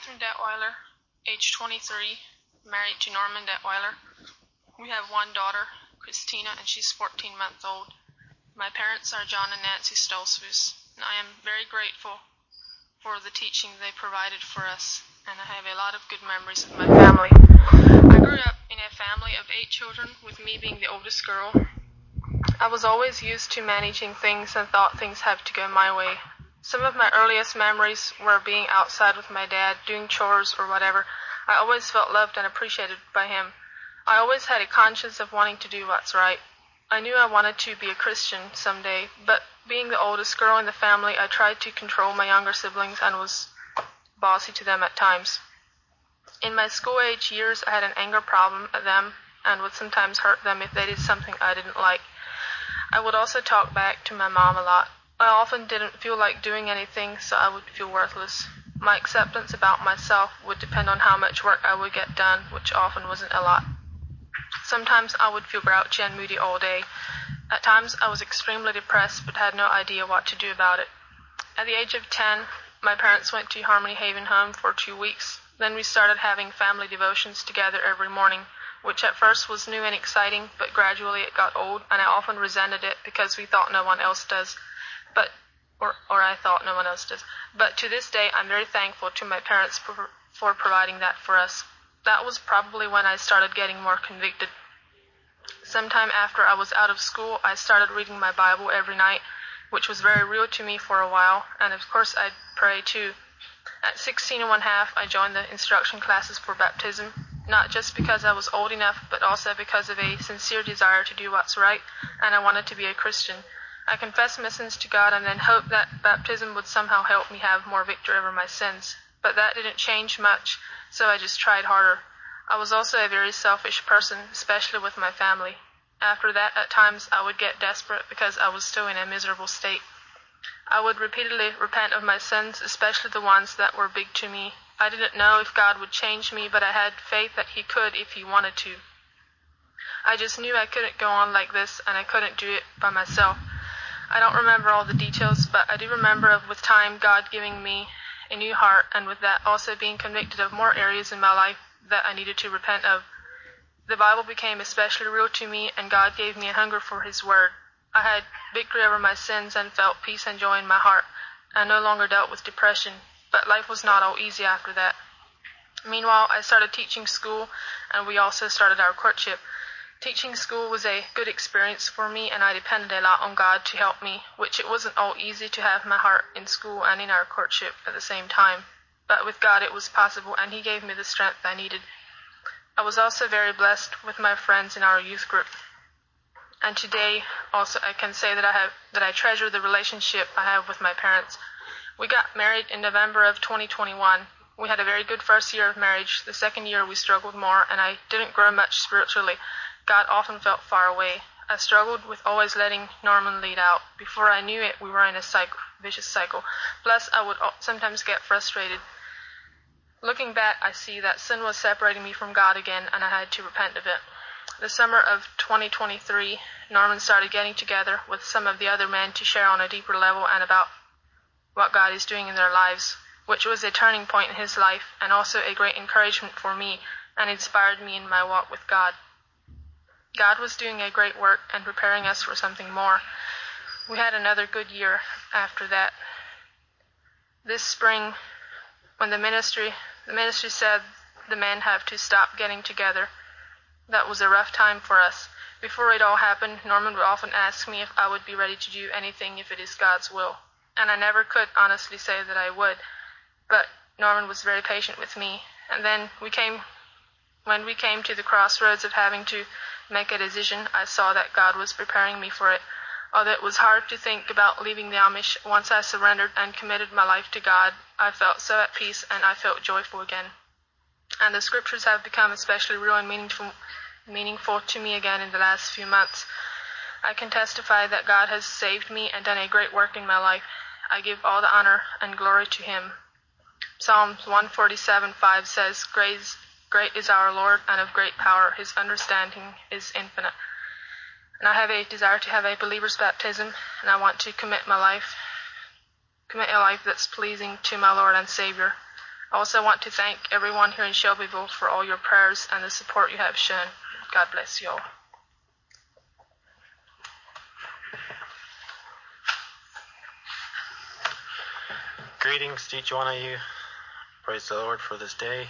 Catherine Detweiler, age 23, married to Norman Detweiler. We have one daughter, Christina, and she's 14 months old. My parents are John and Nancy Stolzfus, and I am very grateful for the teaching they provided for us, and I have a lot of good memories of my family. I grew up in a family of 8 children, with me being the oldest girl. I was always used to managing things and thought things had to go my way. Some of my earliest memories were being outside with my dad, doing chores or whatever. I always felt loved and appreciated by him. I always had a conscience of wanting to do what's right. I knew I wanted to be a Christian someday, but being the oldest girl in the family, I tried to control my younger siblings and was bossy to them at times. In my school-age years, I had an anger problem at them and would sometimes hurt them if they did something I didn't like. I would also talk back to my mom a lot. I often didn't feel like doing anything, so I would feel worthless. My acceptance about myself would depend on how much work I would get done, which often wasn't a lot. Sometimes I would feel grouchy and moody all day. At times I was extremely depressed but had no idea what to do about it. At the age of 10, my parents went to Harmony Haven Home for 2 weeks. Then we started having family devotions together every morning, which at first was new and exciting, but gradually it got old, and I often resented it because we thought no one else does. I thought no one else does. But to this day, I'm very thankful to my parents for providing that for us. That was probably when I started getting more convicted. Sometime after I was out of school, I started reading my Bible every night, which was very real to me for a while, and of course I'd pray too. At 16 and 1/2, I joined the instruction classes for baptism, not just because I was old enough, but also because of a sincere desire to do what's right, and I wanted to be a Christian. I confessed my sins to God and then hoped that baptism would somehow help me have more victory over my sins. But that didn't change much, so I just tried harder. I was also a very selfish person, especially with my family. After that, at times, I would get desperate because I was still in a miserable state. I would repeatedly repent of my sins, especially the ones that were big to me. I didn't know if God would change me, but I had faith that He could if He wanted to. I just knew I couldn't go on like this, and I couldn't do it by myself. I don't remember all the details, but I do remember with time God giving me a new heart, and with that also being convicted of more areas in my life that I needed to repent of. The Bible became especially real to me, and God gave me a hunger for His Word. I had victory over my sins and felt peace and joy in my heart. I no longer dealt with depression, but life was not all easy after that. Meanwhile, I started teaching school, and we also started our courtship. Teaching school was a good experience for me, and I depended a lot on God to help me, which it wasn't all easy to have my heart in school and in our courtship at the same time. But with God it was possible, and He gave me the strength I needed. I was also very blessed with my friends in our youth group. And today, also, I can say that I treasure the relationship I have with my parents. We got married in November of 2021. We had a very good first year of marriage. The second year we struggled more, and I didn't grow much spiritually. God often felt far away. I struggled with always letting Norman lead out. Before I knew it, we were in a vicious cycle. Plus, I would sometimes get frustrated. Looking back, I see that sin was separating me from God again, and I had to repent of it. The summer of 2023, Norman started getting together with some of the other men to share on a deeper level and about what God is doing in their lives, which was a turning point in his life and also a great encouragement for me and inspired me in my walk with God. God was doing a great work and preparing us for something more. We had another good year after that. This spring, when the ministry said the men have to stop getting together, that was a rough time for us. Before it all happened, Norman would often ask me if I would be ready to do anything if it is God's will. And I never could honestly say that I would. But Norman was very patient with me. And then when we came to the crossroads of having to make a decision, I saw that God was preparing me for it. Although it was hard to think about leaving the Amish, once I surrendered and committed my life to God, I felt so at peace and I felt joyful again. And the scriptures have become especially real and meaningful to me again in the last few months. I can testify that God has saved me and done a great work in my life. I give all the honor and glory to Him. Psalms 147:5 says, Great is our Lord, and of great power. His understanding is infinite. And I have a desire to have a believer's baptism, and I want to commit a life that's pleasing to my Lord and Savior. I also want to thank everyone here in Shelbyville for all your prayers and the support you have shown. God bless you all. Greetings to each one of you. Praise the Lord for this day.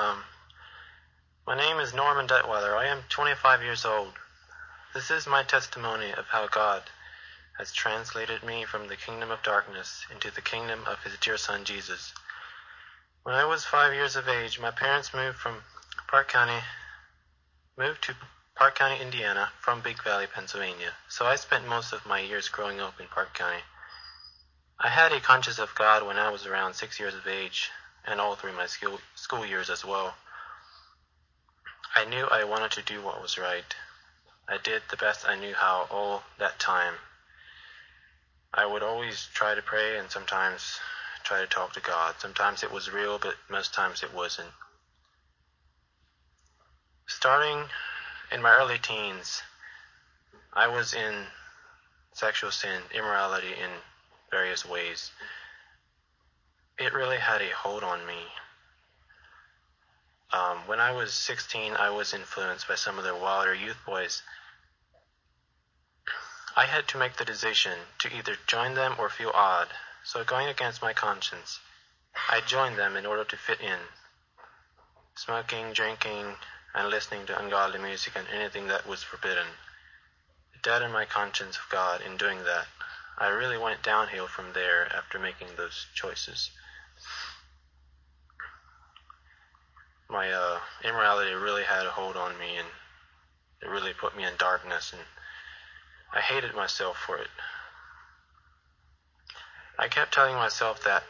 My name is Norman Detweiler. I am 25 years old. This is my testimony of how God has translated me from the kingdom of darkness into the kingdom of his dear son Jesus. When I was 5 years of age, my parents moved to Park County, Indiana from Big Valley, Pennsylvania. So I spent most of my years growing up in Park County. I had a conscience of God when I was around 6 years of age and all through my school years as well. I knew I wanted to do what was right. I did the best I knew how all that time. I would always try to pray and sometimes try to talk to God. Sometimes it was real, but most times it wasn't. Starting in my early teens, I was in sexual sin, immorality in various ways. It really had a hold on me. When I was 16, I was influenced by some of the wilder youth boys. I had to make the decision to either join them or feel odd, so going against my conscience, I joined them in order to fit in. Smoking, drinking, and listening to ungodly music and anything that was forbidden. It deadened my conscience of God in doing that. I really went downhill from there after making those choices. My immorality really had a hold on me, and it really put me in darkness, and I hated myself for it. I kept telling myself that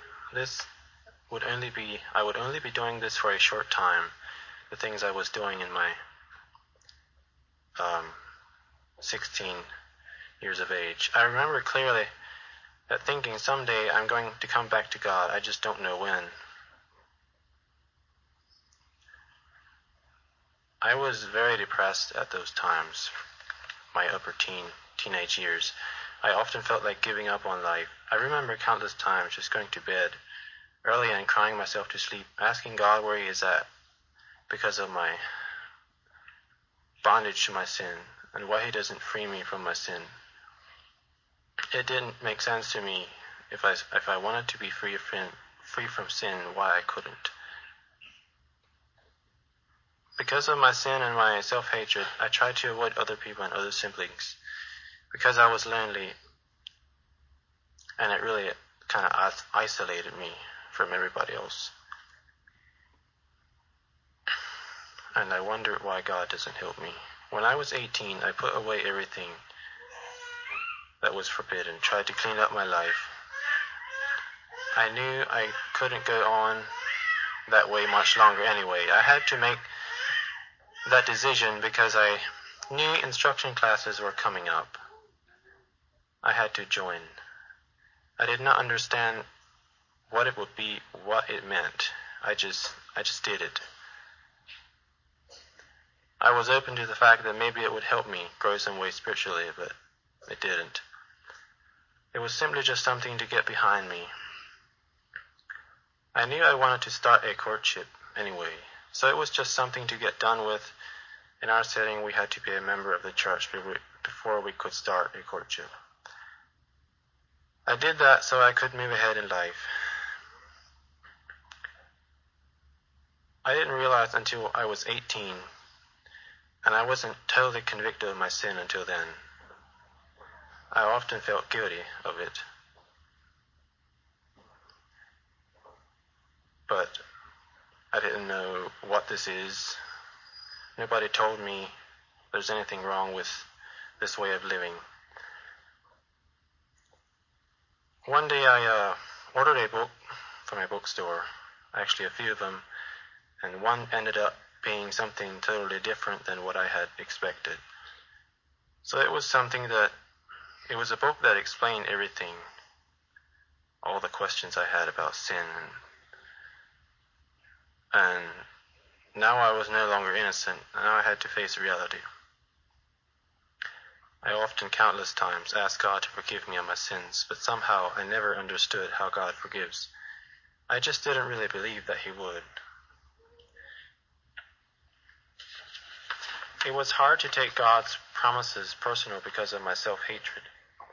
I would only be doing this for a short time, the things I was doing in my 16 years of age. I remember clearly that thinking someday I'm going to come back to God, I just don't know when. I was very depressed at those times, my upper teenage years. I often felt like giving up on life. I remember countless times just going to bed early and crying myself to sleep, asking God where he is at because of my bondage to my sin and why he doesn't free me from my sin. It didn't make sense to me if I wanted to be free from sin, why I couldn't. Because of my sin and my self-hatred, I tried to avoid other people and other siblings because I was lonely, and it really kind of isolated me from everybody else. And I wondered why God doesn't help me. When I was 18, I put away everything that was forbidden, tried to clean up my life. I knew I couldn't go on that way much longer anyway. I had to make that decision because I knew instruction classes were coming up. I had to join. I did not understand what it would be, what it meant. I just did it. I was open to the fact that maybe it would help me grow some way spiritually, but it didn't. It was simply just something to get behind me. I knew I wanted to start a courtship anyway, so it was just something to get done with. In our setting, we had to be a member of the church before we could start a courtship. I did that so I could move ahead in life. I didn't realize until I was 18, and I wasn't totally convicted of my sin until then. I often felt guilty of it. But I didn't know what this is. Nobody told me there's anything wrong with this way of living. One day I ordered a book from a bookstore, actually a few of them, and one ended up being something totally different than what I had expected. So it was a book that explained everything, all the questions I had about sin, and now I was no longer innocent, and now I had to face reality. I often, countless times, asked God to forgive me of my sins, but somehow I never understood how God forgives. I just didn't really believe that he would. It was hard to take God's promises personal because of my self-hatred.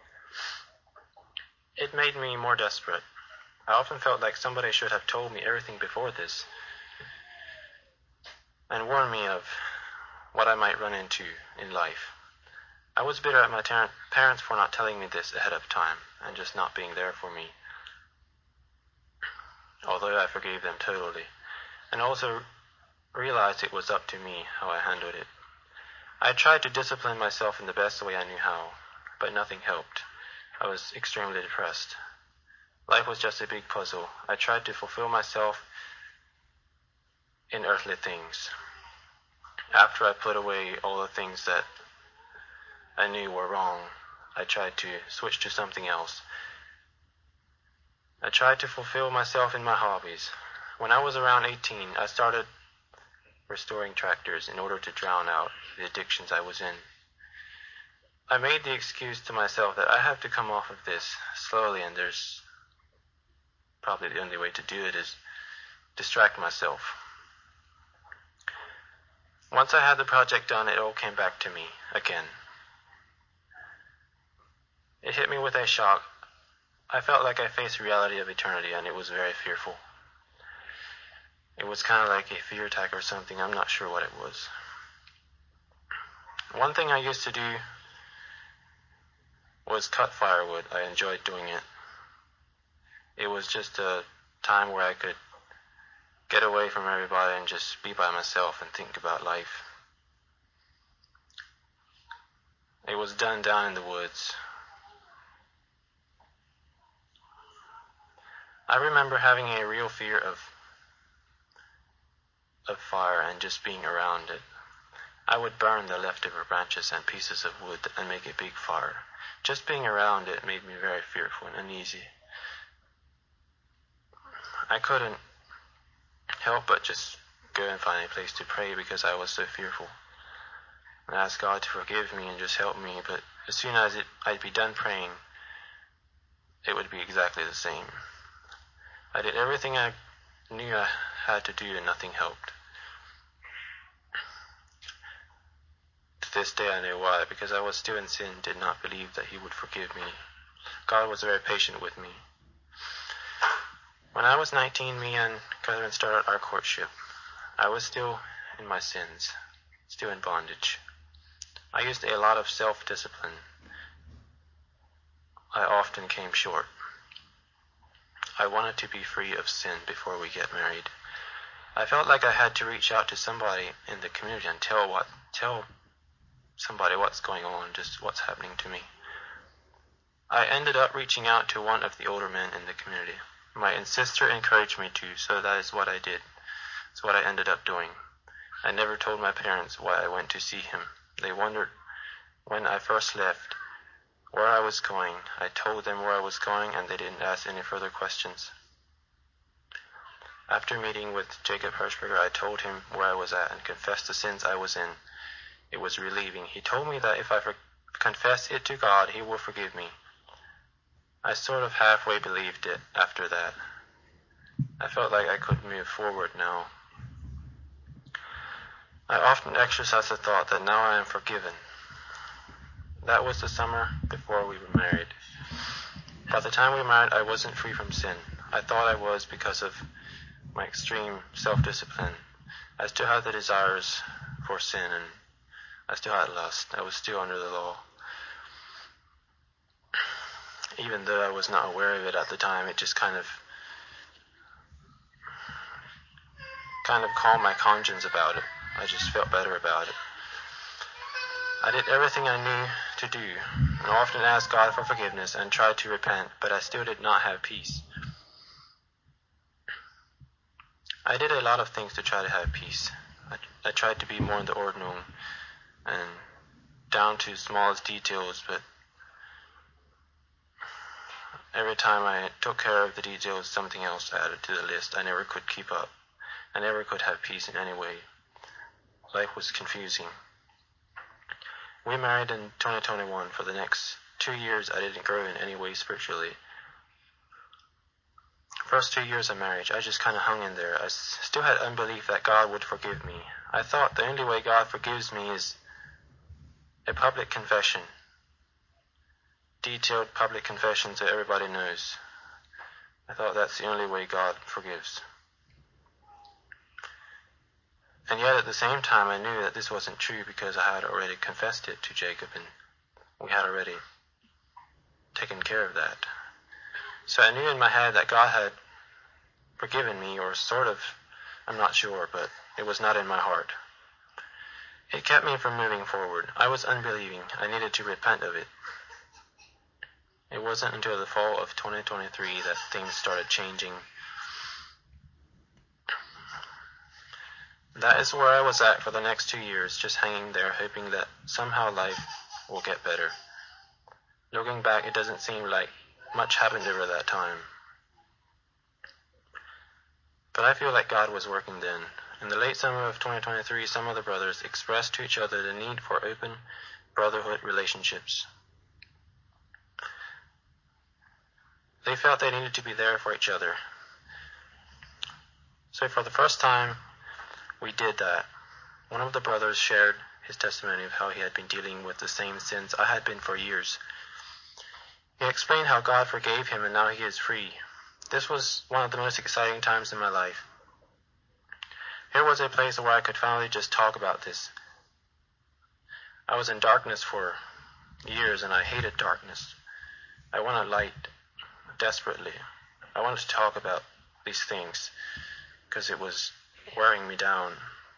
It made me more desperate. I often felt like somebody should have told me everything before this and warned me of what I might run into in life. I was bitter at my parents for not telling me this ahead of time and just not being there for me, although I forgave them totally, and also realized it was up to me how I handled it. I tried to discipline myself in the best way I knew how, but nothing helped. I was extremely depressed. Life was just a big puzzle. I tried to fulfill myself in earthly things. After I put away all the things that I knew were wrong, I tried to switch to something else. I tried to fulfill myself in my hobbies. When I was around 18, I started restoring tractors in order to drown out the addictions I was in. I made the excuse to myself that I have to come off of this slowly, and there's probably the only way to do it is distract myself. Once I had the project done, it all came back to me again. It hit me with a shock. I felt like I faced the reality of eternity, and it was very fearful. It was kind of like a fear attack or something. I'm not sure what it was. One thing I used to do was cut firewood. I enjoyed doing it. It was just a time where I could get away from everybody and just be by myself and think about life. It was done down in the woods. I remember having a real fear of fire and just being around it. I would burn the leftover branches and pieces of wood and make a big fire. Just being around it made me very fearful and uneasy. I couldn't help but just go and find a place to pray because I was so fearful. And ask God to forgive me and just help me, but as soon as I'd be done praying, it would be exactly the same. I did everything I knew I had to do and nothing helped. To this day I know why, because I was still in sin, did not believe that He would forgive me. God was very patient with me. When I was 19, me and Catherine started our courtship. I was still in my sins, still in bondage. I used a lot of self-discipline. I often came short. I wanted to be free of sin before we get married. I felt like I had to reach out to somebody in the community and tell somebody what's going on, just what's happening to me. I ended up reaching out to one of the older men in the community. My sister encouraged me to, so that is what I did. It's what I ended up doing. I never told my parents why I went to see him. They wondered when I first left where I was going. I told them where I was going, and they didn't ask any further questions. After meeting with Jacob Hirschberger, I told him where I was at and confessed the sins I was in. It was relieving. He told me that if I confess it to God, He will forgive me. I sort of halfway believed it after that. I felt like I could move forward now. I often exercise the thought that now I am forgiven. That was the summer before we were married. By the time we married, I wasn't free from sin. I thought I was because of my extreme self-discipline. I still had the desires for sin, and I still had lust. I was still under the law. Even though I was not aware of it at the time, it just kind of calmed my conscience about it. I just felt better about it. I did everything I knew to do, and often asked God for forgiveness and tried to repent, but I still did not have peace. I did a lot of things to try to have peace. I tried to be more in the ordinal and down to smallest details, but every time I took care of the details, something else added to the list. I never could keep up. I never could have peace in any way. Life was confusing. We married in 2021. For the next 2 years, I didn't grow in any way spiritually. first 2 years of marriage, I just kind of hung in there. I still had unbelief that God would forgive me. I thought the only way God forgives me is a public confession, detailed public confession so everybody knows. I thought that's the only way God forgives. And yet at the same time I knew that this wasn't true because I had already confessed it to Jacob and we had already taken care of that. So I knew in my head that God had forgiven me, or sort of, I'm not sure, but it was not in my heart. It kept me from moving forward. I was unbelieving. I needed to repent of it. It wasn't until the fall of 2023 that things started changing. That is where I was at for the next 2 years, just hanging there, hoping that somehow life will get better. Looking back, it doesn't seem like much happened over that time. But I feel like God was working then. In the late summer of 2023, some of the brothers expressed to each other the need for open brotherhood relationships. They felt they needed to be there for each other. So for the first time, we did that. One of the brothers shared his testimony of how he had been dealing with the same sins I had been for years. He explained how God forgave him and now he is free. This was one of the most exciting times in my life. Here was a place where I could finally just talk about this. I was in darkness for years and I hated darkness. I wanted light desperately. I wanted to talk about these things because it was wearing me down.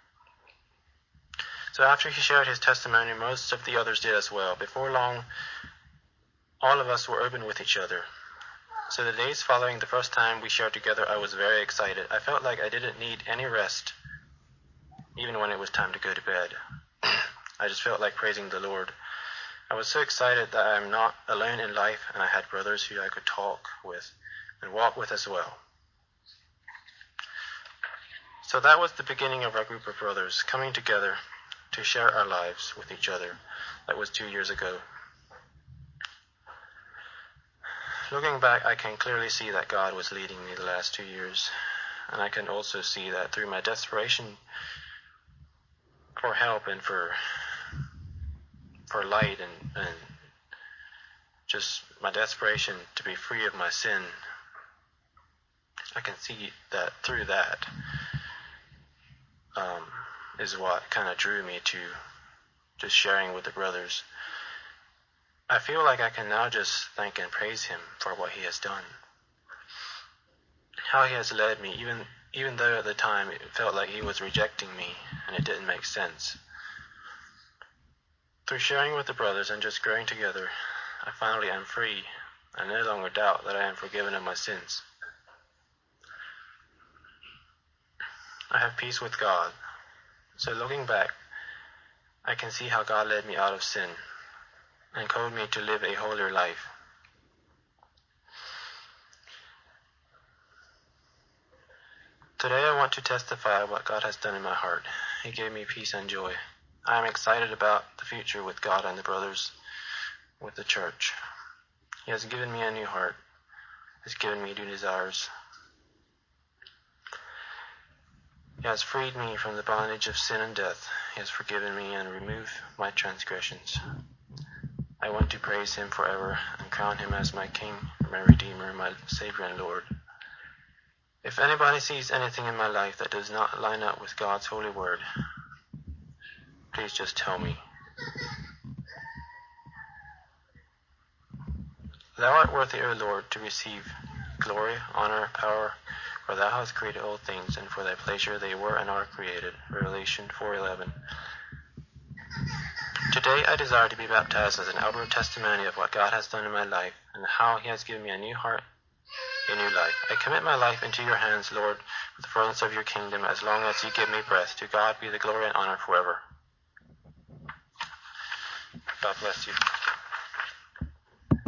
So after he shared his testimony, most of the others did as well. Before long, all of us were open with each other. So the days following the first time we shared together, I was very excited. I felt like I didn't need any rest, even when it was time to go to bed. I just felt like praising the Lord. I was so excited that I am not alone in life, and I had brothers who I could talk with and walk with as well. So that was the beginning of our group of brothers coming together to share our lives with each other. That was 2 years ago. Looking back, I can clearly see that God was leading me the last 2 years. And I can also see that through my desperation for help and for light and just my desperation to be free of my sin, I can see that through that is what kind of drew me to just sharing with the brothers. I feel like I can now just thank and praise him for what he has done. How he has led me, even though at the time it felt like he was rejecting me and it didn't make sense. Through sharing with the brothers and just growing together, I finally am free. I no longer doubt that I am forgiven of my sins. I have peace with God. So looking back, I can see how God led me out of sin and called me to live a holier life. Today I want to testify what God has done in my heart. He gave me peace and joy. I am excited about the future with God and the brothers, with the church. He has given me a new heart. He has given me new desires. He has freed me from the bondage of sin and death. He has forgiven me and removed my transgressions. I want to praise him forever and crown him as my King, my Redeemer, my Savior and Lord. If anybody sees anything in my life that does not line up with God's holy word, please just tell me. Thou art worthy, O Lord, to receive glory, honor, power, for thou hast created all things, and for thy pleasure they were and are created. Revelation 4:11. Today I desire to be baptized as an outward testimony of what God has done in my life and how he has given me a new heart, a new life. I commit my life into your hands, Lord, for the furtherance of your kingdom, as long as you give me breath. To God be the glory and honor forever. God bless you.